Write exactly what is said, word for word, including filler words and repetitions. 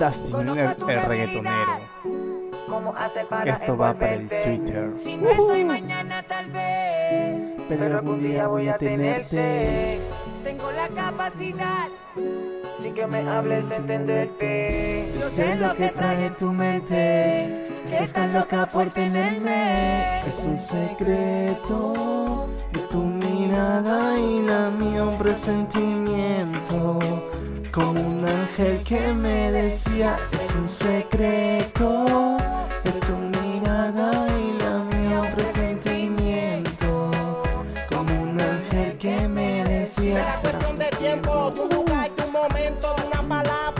Dustin, el, el reggaetonero. ¿Cómo hace para Esto va para el envolverte? Twitter. Si no estoy mañana tal vez, pero algún día voy a tenerte. Tengo la capacidad, sin que me hables, entenderte. Yo sé lo que trae en tu mente, que estás loca por tenerme. Es un secreto, es tu mirada y la mía un presentimiento.